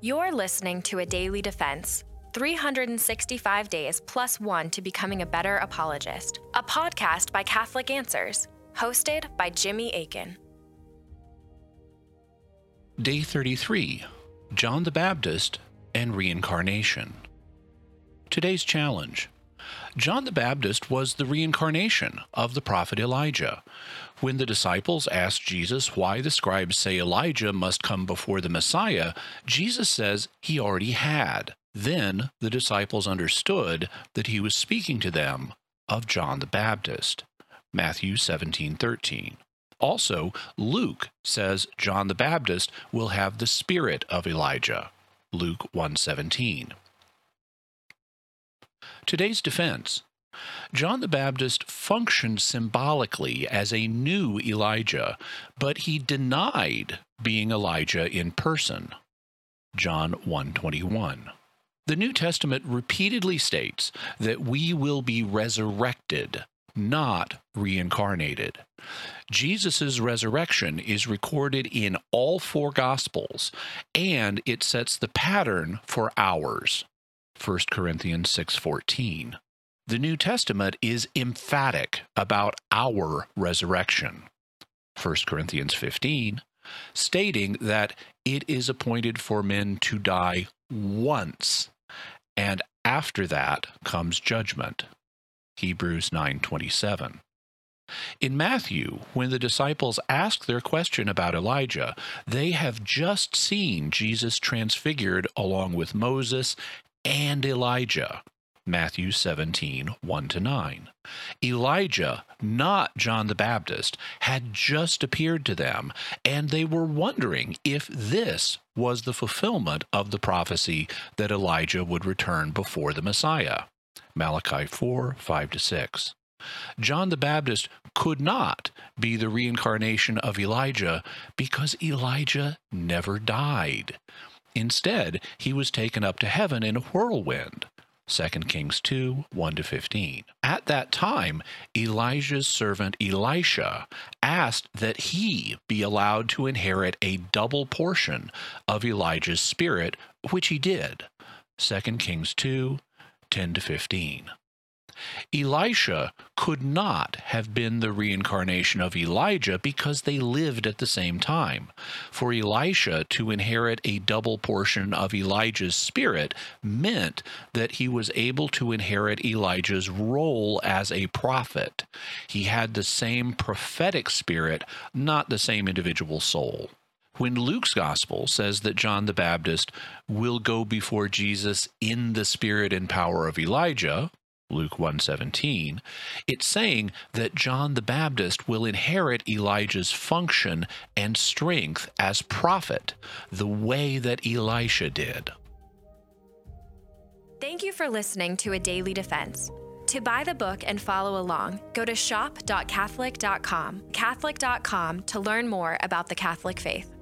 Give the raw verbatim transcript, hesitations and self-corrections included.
You're listening to A Daily Defense, three hundred sixty-five days plus one to becoming a better apologist, a podcast by Catholic Answers, hosted by Jimmy Akin. Day thirty-three, John the Baptist and Reincarnation. Today's challenge. John the Baptist was the reincarnation of the prophet Elijah. When the disciples asked Jesus why the scribes say Elijah must come before the Messiah, Jesus says he already had. Then the disciples understood that he was speaking to them of John the Baptist. Matthew seventeen thirteen. Also, Luke says John the Baptist will have the spirit of Elijah. Luke one seventeen. Today's defense. John the Baptist functioned symbolically as a new Elijah, but he denied being Elijah in person. John one twenty-one. The New Testament repeatedly states that we will be resurrected, not reincarnated. Jesus' resurrection is recorded in all four Gospels, and it sets the pattern for ours. First Corinthians six fourteen. The New Testament is emphatic about our resurrection. First Corinthians fifteen, stating that it is appointed for men to die once, and after that comes judgment. Hebrews nine twenty-seven. In Matthew, when the disciples ask their question about Elijah, they have just seen Jesus transfigured along with Moses and Elijah. Matthew seventeen, one to nine. Elijah, not John the Baptist, had just appeared to them, and they were wondering if this was the fulfillment of the prophecy that Elijah would return before the Messiah. Malachi four, five to six. John the Baptist could not be the reincarnation of Elijah because Elijah never died. Instead, he was taken up to heaven in a whirlwind. Second Kings two, one to fifteen. At that time, Elijah's servant Elisha asked that he be allowed to inherit a double portion of Elijah's spirit, which he did. Second Kings two, ten to fifteen. Elisha could not have been the reincarnation of Elijah because they lived at the same time. For Elisha to inherit a double portion of Elijah's spirit meant that he was able to inherit Elijah's role as a prophet. He had the same prophetic spirit, not the same individual soul. When Luke's gospel says that John the Baptist will go before Jesus in the spirit and power of Elijah, Luke one seventeen, it's saying that John the Baptist will inherit Elijah's function and strength as prophet, the way that Elisha did. Thank you for listening to A Daily Defense. To buy the book and follow along, go to shop dot catholic dot com, catholic dot com to learn more about the Catholic faith.